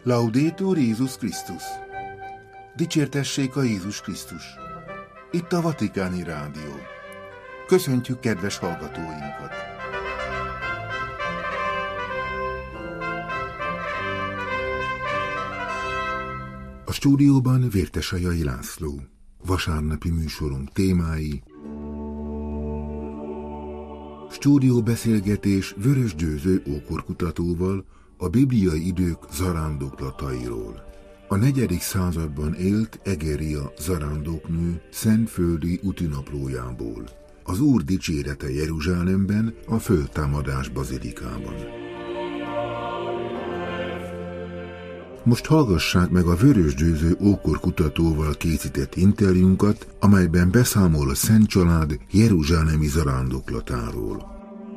Laudetur Jézus Krisztus! Dicsértessék a Jézus Krisztus! Itt a Vatikáni Rádió. Köszöntjük kedves hallgatóinkat! A stúdióban Vértesajai László. Vasárnapi műsorunk témái: stúdióbeszélgetés Vörös Győző ókorkutatóval a bibliai idők zarándoklatairól. A 4. században élt Egeria zarándoknő szentföldi útinaplójából. Az Úr dicsérete Jeruzsálemben, a Földtámadás bazilikában. Most hallgassák meg a Vörös Győző ókorkutatóval készített interjúnkat, amelyben beszámol a Szent Család jeruzsálemi zarándoklatáról.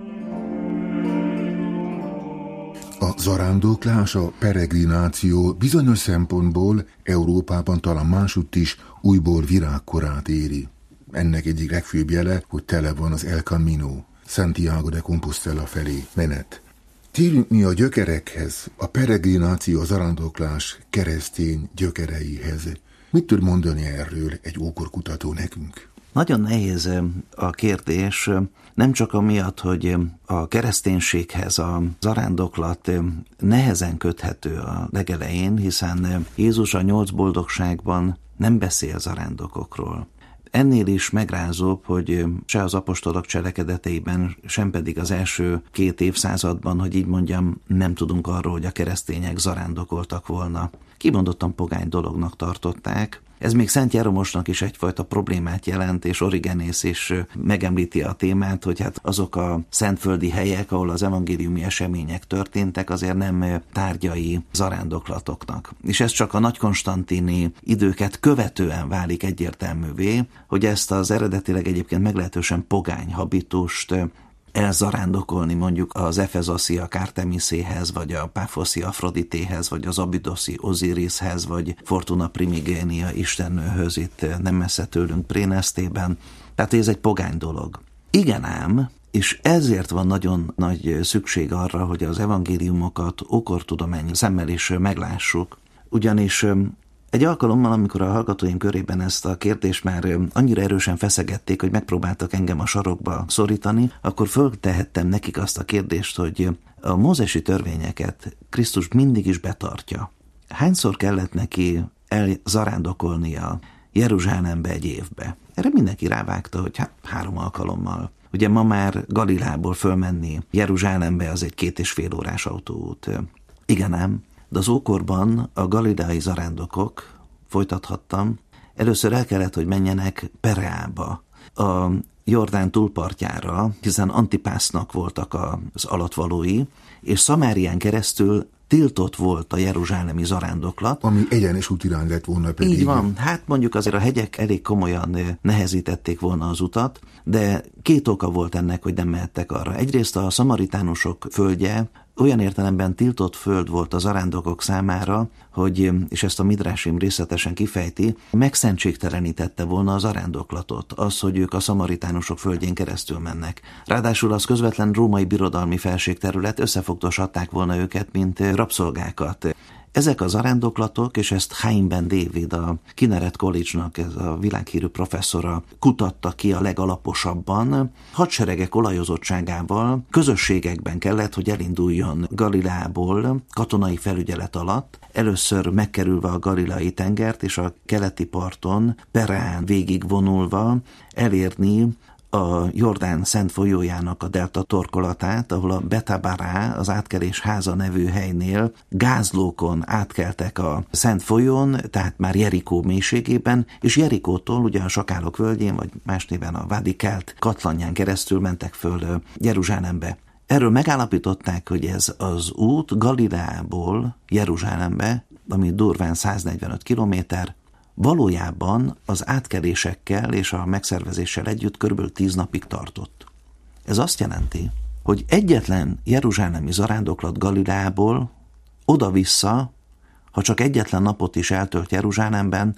A zarándoklás, a peregrináció bizonyos szempontból Európában talán másutt is újból virágkorát éri. Ennek egyik legfőbb jele, hogy tele van az El Camino, Santiago de Compostela felé menet. Térjünk mi a gyökerekhez, a peregrináció, a zarándoklás keresztény gyökereihez. Mit tud mondani erről egy ókorkutató nekünk? Nagyon nehéz a kérdés, nem csak amiatt, hogy a kereszténységhez a zarándoklat nehezen köthető a legelején, hiszen Jézus a 8 boldogságban nem beszél zarándokokról. Ennél is megrázóbb, hogy se az apostolok cselekedeteiben, sem pedig az első 2 évszázadban, hogy így mondjam, nem tudunk arról, hogy a keresztények zarándokoltak volna. Kimondottan pogány dolognak tartották. Ez még Szent Jeromosnak is egyfajta problémát jelent, és Origenész is megemlíti a témát, hogy hát azok a szentföldi helyek, ahol az evangéliumi események történtek, azért nem tárgyai zarándoklatoknak. És ez csak a Nagy Konstantini időket követően válik egyértelművé, hogy ezt az eredetileg egyébként meglehetősen pogány habitust elzarándokolni mondjuk az efezoszi Artemiséhez, vagy a páfoszi Afroditéhez, vagy az abidoszi Osirishez, vagy Fortuna Primigenia istennőhöz itt nem messze tőlünk Prénesztében. Tehát ez egy pogány dolog. Igen ám, és ezért van nagyon nagy szükség arra, hogy az evangéliumokat ókortudományi szemmel is meglássuk, ugyanis egy alkalommal, amikor a hallgatóim körében ezt a kérdést már annyira erősen feszegették, hogy megpróbáltak engem a sarokba szorítani, akkor föltehettem nekik azt a kérdést, hogy a mózesi törvényeket Krisztus mindig is betartja. Hányszor kellett neki elzarándokolnia Jeruzsálembe egy évbe? Erre mindenki rávágta, hogy 3 alkalommal. Ugye ma már Galileából fölmenni Jeruzsálembe az egy 2,5 órás autóút. Igen ám. De az ókorban a galileai zarándokok, folytathattam, először el kellett, hogy menjenek Pereába, a Jordán túlpartjára, hiszen Antipásznak voltak az alatvalói, és Szamárián keresztül tiltott volt a jeruzsálemi zarándoklat. Ami egyenes útirány lett volna pedig. Így van, hát mondjuk azért a hegyek elég komolyan nehezítették volna az utat, de 2 oka volt ennek, hogy nem mehettek arra. Egyrészt a szamaritánusok földje olyan értelemben tiltott föld volt az zarándokok számára, hogy, és ezt a Midrásim részletesen kifejti, megszentségtelenítette volna az zarándoklatot, az, hogy ők a szamaritánusok földjén keresztül mennek. Ráadásul az közvetlen római birodalmi felségterület, összefogdoshatták volna őket, mint rabszolgákat. Ezek a zarándoklatok, és ezt Chaim Ben David, a Kinneret College-nak, ez a világhírű professzora kutatta ki a legalaposabban, hadseregek olajozottságával közösségekben kellett, hogy elinduljon Galileából katonai felügyelet alatt, először megkerülve a Galileai tengert, és a keleti parton Pereán végigvonulva elérni a Jordán szent folyójának a delta torkolatát, ahol a Betabará, az átkelés háza nevű helynél gázlókon átkeltek a szent folyón, tehát már Jerikó mélységében, és Jerikótól ugye a Sakálok völgyén, vagy más néven a Vádi Kelt katlanján keresztül mentek föl Jeruzsálembe. Erről megállapították, hogy ez az út Galileából Jeruzsálembe, ami durván 145 kilométer, valójában az átkelésekkel és a megszervezéssel együtt kb. 10 napig tartott. Ez azt jelenti, hogy egyetlen jeruzsálemi zarándoklat Galileából oda-vissza, ha csak egyetlen napot is eltölt Jeruzsálemben,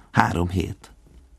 3 hét.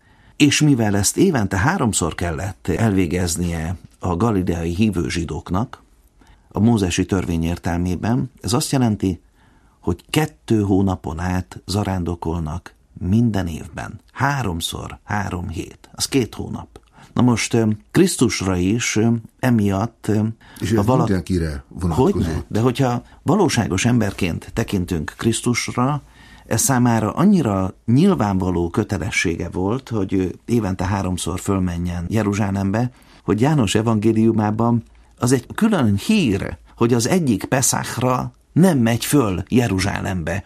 És mivel ezt évente 3-szor kellett elvégeznie a galileai hívő zsidóknak, a mózesi törvény értelmében, ez azt jelenti, hogy 2 hónapon át zarándokolnak minden évben. 3-szor 3 hét. Az 2 hónap. Na most Krisztusra is emiatt... És ez mindenkire vonatkozott. Hogyne? De hogyha valóságos emberként tekintünk Krisztusra, ez számára annyira nyilvánvaló kötelessége volt, hogy évente 3-szor fölmenjen Jeruzsálembe, hogy János evangéliumában az egy külön hír, hogy az egyik Peszákra nem megy föl Jeruzsálembe.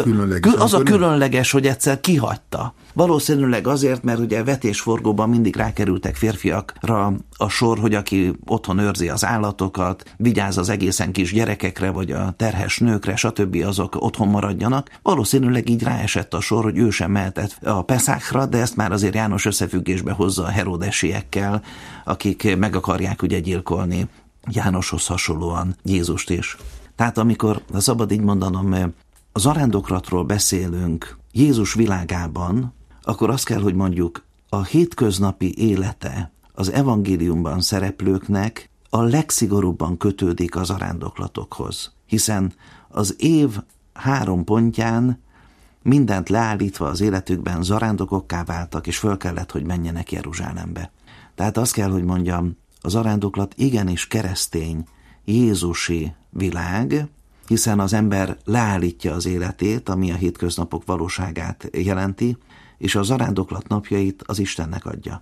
Az a különleges, hogy egyszer kihagyta. Valószínűleg azért, mert ugye vetésforgóban mindig rákerültek férfiakra a sor, hogy aki otthon őrzi az állatokat, vigyáz az egészen kis gyerekekre, vagy a terhes nőkre, stb. Azok otthon maradjanak. Valószínűleg így ráesett a sor, hogy ő sem mehetett a Peszákra, de ezt már azért János összefüggésbe hozza a herodesiekkel, akik meg akarják ugye gyilkolni Jánoshoz hasonlóan Jézust is. Tehát amikor, szabad így mondanom, a zarándoklatról beszélünk Jézus világában, akkor azt kell, hogy mondjuk a hétköznapi élete az evangéliumban szereplőknek a legszigorúbban kötődik a zarándoklatokhoz. Hiszen az év 3 pontján mindent leállítva az életükben zarándokokká váltak, és föl kellett, hogy menjenek Jeruzsálembe. Tehát azt kell, hogy mondjam, a zarándoklat igenis keresztény, jézusi világ, hiszen az ember leállítja az életét, ami a hétköznapok valóságát jelenti, és a zarándoklat napjait az Istennek adja.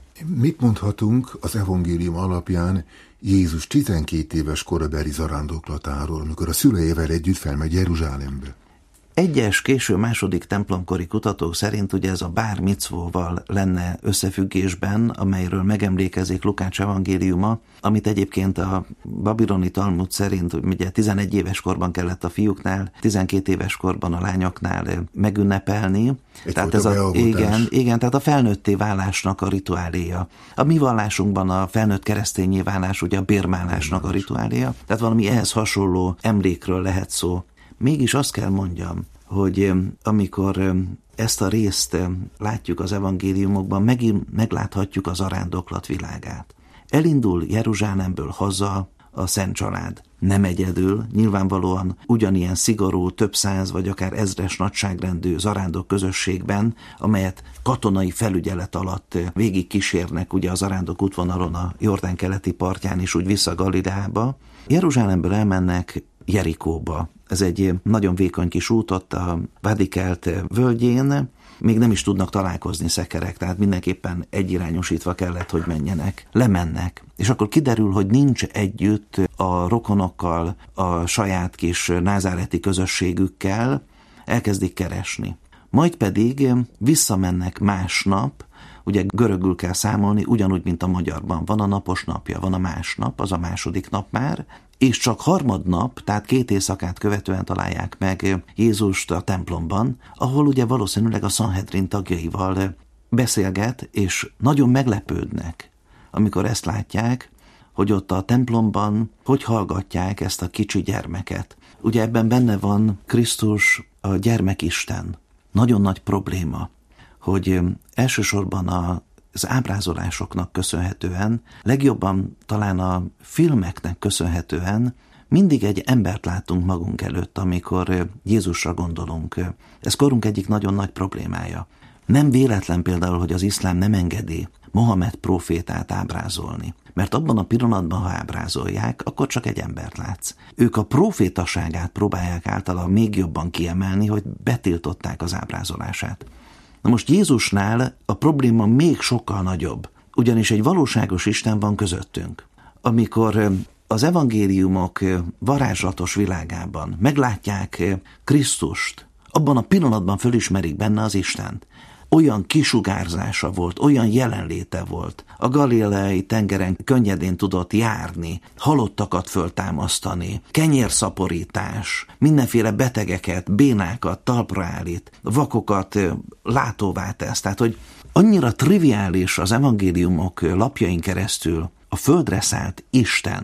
Mit mondhatunk az evangélium alapján Jézus 12 éves korabeli zarándoklatáról, amikor a szüleivel együtt felmegy Jeruzsálembe? Egyes késő második templomkori kutatók szerint ugye ez a bár micvóval lenne összefüggésben, amelyről megemlékezik Lukács evangéliuma, amit egyébként a babiloni Talmud szerint ugye 11 éves korban kellett a fiúknál, 12 éves korban a lányoknál megünnepelni. Tehát ez igen, tehát a felnőtté válásnak a rituáléja. A mi vallásunkban a felnőtt keresztényé válás ugye a bérmálásnak a rituáléja, tehát valami ehhez hasonló emlékről lehet szó. Mégis azt kell mondjam, hogy amikor ezt a részt látjuk az evangéliumokban, megint megláthatjuk az zarándoklat világát. Elindul Jeruzsálemből haza a Szent Család. Nem egyedül, nyilvánvalóan ugyanilyen szigorú, több száz vagy akár ezres nagyságrendű zarándok közösségben, amelyet katonai felügyelet alatt végig kísérnek ugye a zarándok útvonalon a Jordán keleti partján és úgy vissza Galileába. Jeruzsálemből elmennek Jerikóba. Ez egy nagyon vékony kis út ott a Vádikelt völgyén, még nem is tudnak találkozni szekerek, tehát mindenképpen egyirányosítva kellett, hogy menjenek. Lemennek, és akkor kiderül, hogy nincs együtt a rokonokkal, a saját kis názáreti közösségükkel, elkezdik keresni. Majd pedig visszamennek másnap, ugye görögül kell számolni, ugyanúgy, mint a magyarban. Van a napos napja, van a másnap, az a második nap már, és csak harmadnap, tehát 2 éjszakát követően találják meg Jézust a templomban, ahol ugye valószínűleg a Sanhedrin tagjaival beszélget, és nagyon meglepődnek, amikor ezt látják, hogy ott a templomban hogy hallgatják ezt a kicsi gyermeket. Ugye ebben benne van Krisztus, a gyermekisten. Nagyon nagy probléma, hogy elsősorban az ábrázolásoknak köszönhetően, legjobban talán a filmeknek köszönhetően mindig egy embert látunk magunk előtt, amikor Jézusra gondolunk. Ez korunk egyik nagyon nagy problémája. Nem véletlen például, hogy az iszlám nem engedi Mohamed prófétát ábrázolni, mert abban a pillanatban, ha ábrázolják, akkor csak egy embert látsz. Ők a prófétaságát próbálják általa még jobban kiemelni, hogy betiltották az ábrázolását. Na most Jézusnál a probléma még sokkal nagyobb, ugyanis egy valóságos Isten van közöttünk. Amikor az evangéliumok varázslatos világában meglátják Krisztust, abban a pillanatban fölismerik benne az Istent. Olyan kisugárzása volt, olyan jelenléte volt. A galileai tengeren könnyedén tudott járni, halottakat föltámasztani, kenyérszaporítás, mindenféle betegeket, bénákat talpra állít, vakokat látóvá tesz. Tehát, hogy annyira triviális az evangéliumok lapjain keresztül a földre szállt Isten,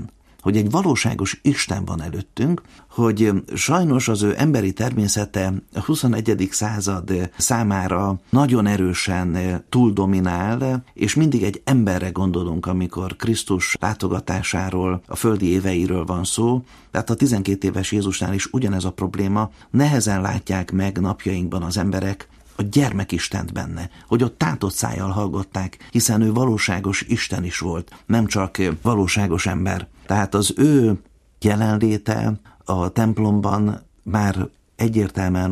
hogy egy valóságos Isten van előttünk, hogy sajnos az ő emberi természete a 21. század számára nagyon erősen túldominál, és mindig egy emberre gondolunk, amikor Krisztus látogatásáról, a földi éveiről van szó. Tehát a 12 éves Jézusnál is ugyanez a probléma, nehezen látják meg napjainkban az emberek a gyermekistent benne, hogy ott tátott szájjal hallgatták, hiszen ő valóságos Isten is volt, nem csak valóságos ember. Tehát az ő jelenléte a templomban már egyértelműen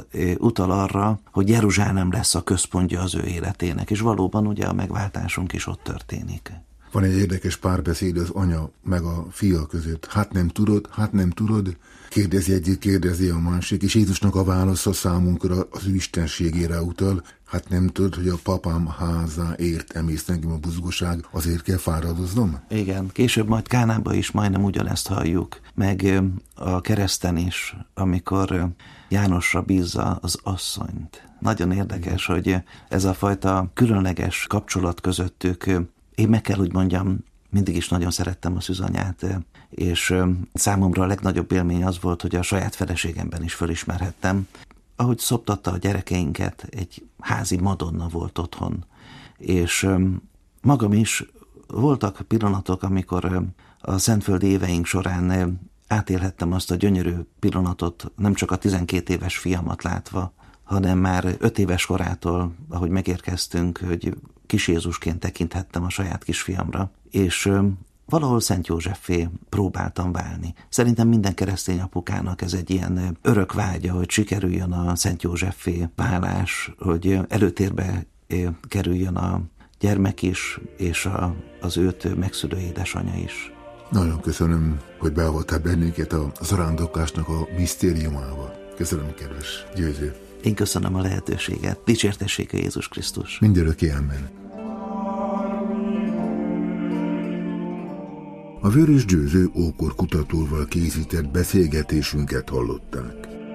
utal arra, hogy Jeruzsálem lesz a központja az ő életének, és valóban ugye a megváltásunk is ott történik. Van egy érdekes párbeszéd az anya meg a fia között. Hát nem tudod, kérdezi egyik, kérdezi a másik, és Jézusnak a válasza számunkra az ő istenségére utal. Hát nem tudod, hogy a papám házáért emész nekem a buzgóság, azért kell fáradoznom? Igen, később majd Kánában is majdnem ugyanezt halljuk, meg a kereszten is, amikor Jánosra bízza az asszonyt. Nagyon érdekes, hogy ez a fajta különleges kapcsolat közöttük. Én meg kell, hogy mondjam, mindig is nagyon szerettem a szűzanyát, és számomra a legnagyobb élmény az volt, hogy a saját feleségemben is fölismerhettem. Ahogy szoptatta a gyerekeinket, egy házi madonna volt otthon. És magam is voltak pillanatok, amikor a szentföldi éveink során átélhettem azt a gyönyörű pillanatot, nem csak a 12 éves fiamat látva, hanem már 5 éves korától, ahogy megérkeztünk, hogy kis Jézusként tekinthettem a saját kisfiamra, és valahol Szent Józseffé próbáltam válni. Szerintem minden keresztény apukának ez egy ilyen örök vágya, hogy sikerüljön a Szent Józseffé válás, hogy előtérbe kerüljön a gyermek is, és az őt megszülő édesanyja is. Nagyon köszönöm, hogy beavattál bennünket a zarándoklásnak a misztériumába. Köszönöm, kedves Győző. Én köszönöm a lehetőséget. Dicsértessék a Jézus Krisztus. Mindörökké, amen. A Vörös Győző ókorkutatóval készített beszélgetésünket hallották.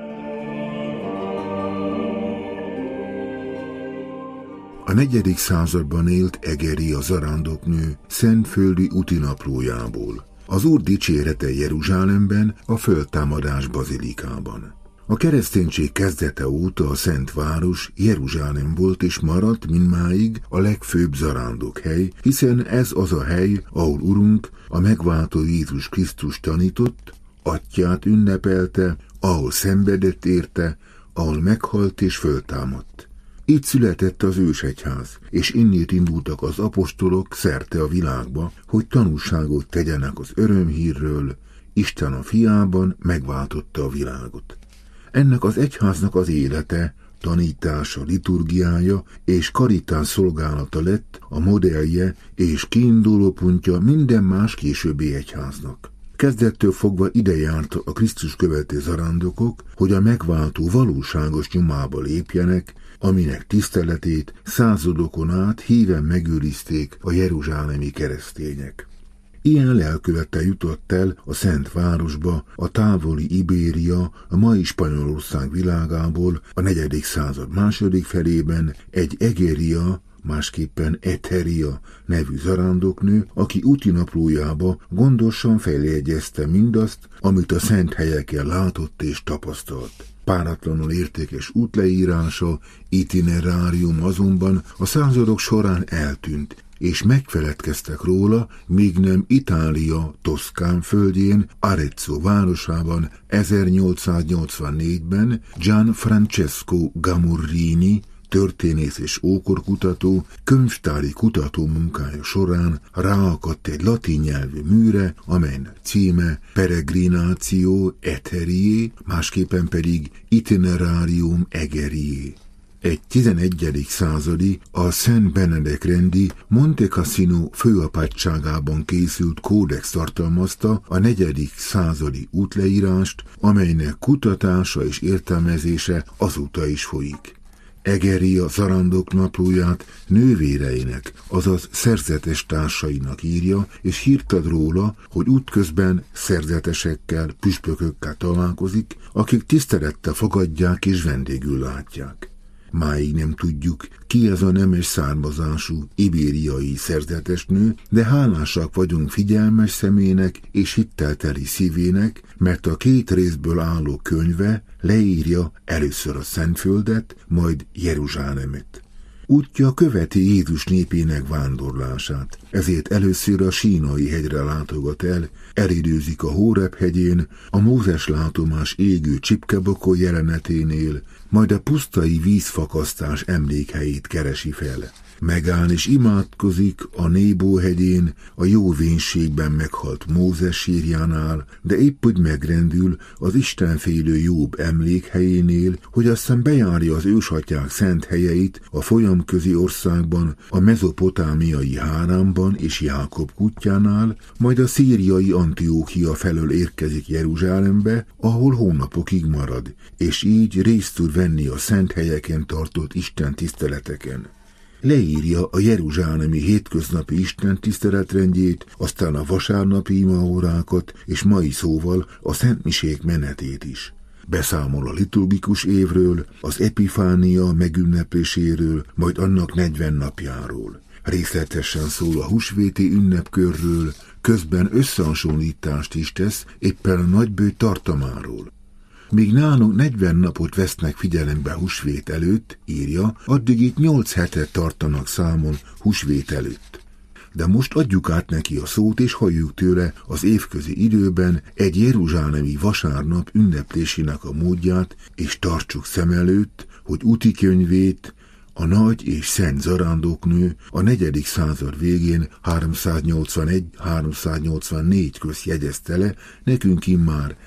A 4. században élt Egeria zarándoknő szentföldi útinaplójából. Az Úr dicsérete Jeruzsálemben, a Földtámadás bazilikában. A kereszténység kezdete óta a Szent Város Jeruzsálem volt és maradt mindmáig a legfőbb zarándokhely, hiszen ez az a hely, ahol Urunk, a megváltó Jézus Krisztus tanított, atyját ünnepelte, ahol szenvedett érte, ahol meghalt és föltámadt. Itt született az ősegyház, és innét indultak az apostolok szerte a világba, hogy tanúságot tegyenek az örömhírről, Isten a fiában megváltotta a világot. Ennek az egyháznak az élete, tanítása, liturgiája és karitás szolgálata lett a modellje és kiindulópontja minden más későbbi egyháznak. Kezdettől fogva ide járt a Krisztus követő zarándokok, hogy a megváltó valóságos nyomába lépjenek, aminek tiszteletét századokon át híven megőrizték a jeruzsálemi keresztények. Ilyen lelkülettel jutott el a Szent Városba a távoli Ibéria, a mai Spanyolország világából a 4. század második felében egy Egeria, másképpen Etheria nevű zarándoknő, aki útinaplójába gondosan feljegyezte mindazt, amit a szent helyeken látott és tapasztalt. Páratlanul értékes útleírása, itinerárium azonban a századok során eltűnt, és megfeledkeztek róla, míg nem Itália Toszkán földjén, Arezzo városában 1884-ben Gianfrancesco Gamurrini, történész és ókorkutató, könyvtári kutató munkája során ráakadt egy latin nyelvű műre, amelynek címe Peregrinatio Etheriae, másképpen pedig Itinerarium Egeriae. Egy 11. századi, a Szent Benedek rendi Monte Cassino főapátságában készült kódex tartalmazta a 4. századi útleírást, amelynek kutatása és értelmezése azóta is folyik. Egeria zarándok naplóját nővéreinek, azaz szerzetes társainak írja, és hírt ad róla, hogy útközben szerzetesekkel, püspökökkel találkozik, akik tisztelettel fogadják és vendégül látják. Máig nem tudjuk, ki ez a nemes származású ibériai szerzetesnő, de hálásak vagyunk figyelmes szemének és hittelteli szívének, mert a 2 részből álló könyve leírja először a Szentföldet, majd Jeruzsálemet. Útja követi Jézus népének vándorlását, ezért először a Sínai hegyre látogat el, elidőzik a Hóreb hegyén, a Mózes látomás égő csipkebokor jeleneténél, majd a pusztai vízfakasztás emlékhelyét keresi fel. Megáll és imádkozik a Nébó hegyén, a jó vénségben meghalt Mózes sírjánál, de épp úgy megrendül az istenfélő Jób emlékhelyénél, hogy aztán bejárja az ősatyák szent helyeit a folyamközi országban, a mezopotámiai Háránban és Jákob kutyánál, majd a szíriai Antiókia felől érkezik Jeruzsálembe, ahol hónapokig marad, és így részt tud venni a szent helyeken tartott Isten tiszteleteken. Leírja a jeruzsálemi hétköznapi istentiszteletrendjét, aztán a vasárnapi imaórákat és mai szóval a szentmisék menetét is. Beszámol a liturgikus évről, az epifánia megünnepléséről, majd annak 40 napjáról. Részletesen szól a húsvéti ünnepkörről, közben összehasonlítást is tesz éppen a nagybőjt tartamáról. Míg nálunk 40 napot vesznek figyelembe húsvét előtt, írja, addig itt 8 hetet tartanak számon húsvét előtt. De most adjuk át neki a szót, és halljuk tőle az évközi időben egy jeruzsálemi vasárnap ünneplésének a módját, és tartsuk szem előtt, hogy úti könyvét a nagy és szent zarándoknő a 4. század végén 381-384 közt jegyezte le, nekünk immár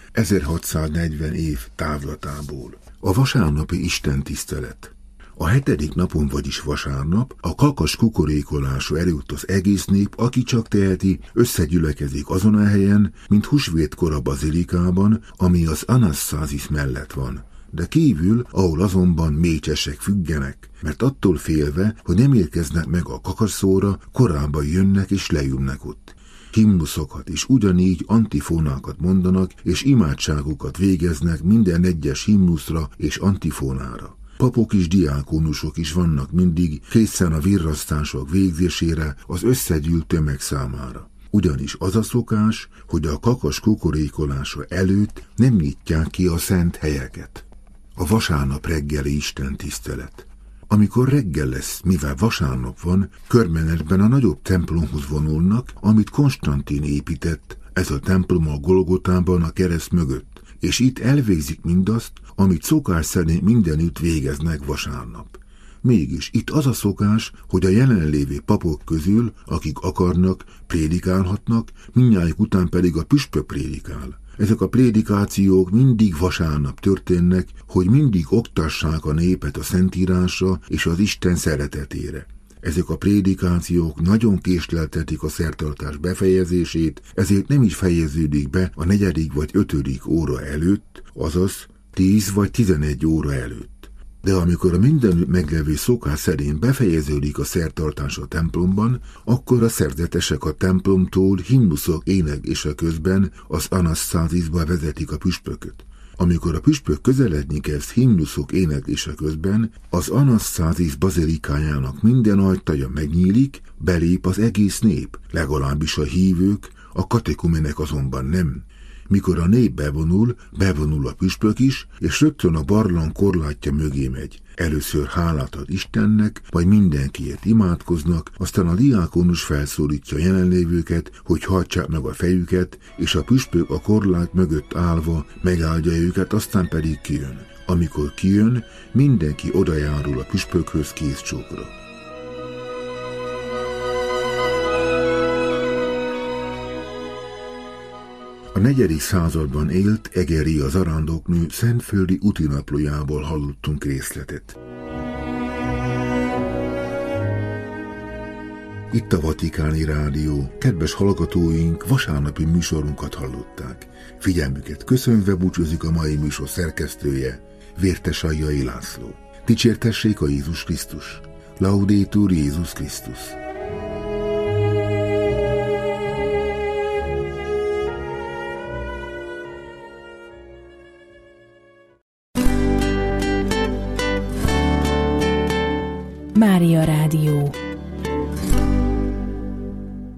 1640 év távlatából. A vasárnapi istentisztelet. A 7. napon, vagyis vasárnap, a kakas kukorékolása előtt az egész nép, aki csak teheti, összegyülekezik azon a helyen, mint húsvétkor a bazilikában, ami az Anasszázis mellett van. De kívül, ahol azonban mécsesek függenek, mert attól félve, hogy nem érkeznek meg a kakasszóra, korábban jönnek és leülnek ott. Himnuszokat és ugyanígy antifónákat mondanak, és imádságokat végeznek minden egyes himnuszra és antifónára. Papok és diákonusok is vannak mindig készen a virrasztások végzésére az összegyűlt tömeg számára. Ugyanis az a szokás, hogy a kakas kukorékolása előtt nem nyitják ki a szent helyeket. A vasárnap reggeli istentisztelet. Amikor reggel lesz, mivel vasárnap van, körmenetben a nagyobb templomhoz vonulnak, amit Konstantin épített, ez a templom a Golgotában a kereszt mögött, és itt elvégzik mindazt, amit szokás szerint mindenütt végeznek vasárnap. Mégis itt az a szokás, hogy a jelenlévő papok közül, akik akarnak, prédikálhatnak, mindnyájuk után pedig a püspök prédikál. Ezek a prédikációk mindig vasárnap történnek, hogy mindig oktassák a népet a Szentírásra és az Isten szeretetére. Ezek a prédikációk nagyon késleltetik a szertartás befejezését, ezért nem is fejeződik be a 4. vagy 5. óra előtt, azaz 10 vagy 11 óra előtt. De amikor a mindenütt meglevő szokás szerint befejeződik a szertartás a templomban, akkor a szerzetesek a templomtól himnuszok éneklése közben az Anasszázisba vezetik a püspököt. Amikor a püspök közeledni kezd himnuszok éneklése közben, az Anasszázis bazilikájának minden ajtaja megnyílik, belép az egész nép, legalábbis a hívők, a katekumenek azonban nem. Mikor a nép bevonul a püspök is, és rögtön a barlang korlátja mögé megy. Először hálát ad Istennek, majd mindenkiért imádkoznak, aztán a diákonus felszólítja a jelenlévőket, hogy hajtsák meg a fejüket, és a püspök a korlát mögött állva megáldja őket, aztán pedig kijön. Amikor kijön, mindenki odajárul a püspökhöz kézcsókra. A 4. században élt Egeri a zarándoknő szentföldi útinaplójából hallottunk részletet. Itt a Vatikáni Rádió. Kedves hallgatóink, vasárnapi műsorunkat hallották. Figyelmüket köszönve búcsúzik a mai műsor szerkesztője, Vértes Aljai László. Dicsértessék a Jézus Krisztus! Laudetur Jézus Krisztus! Mária Rádió.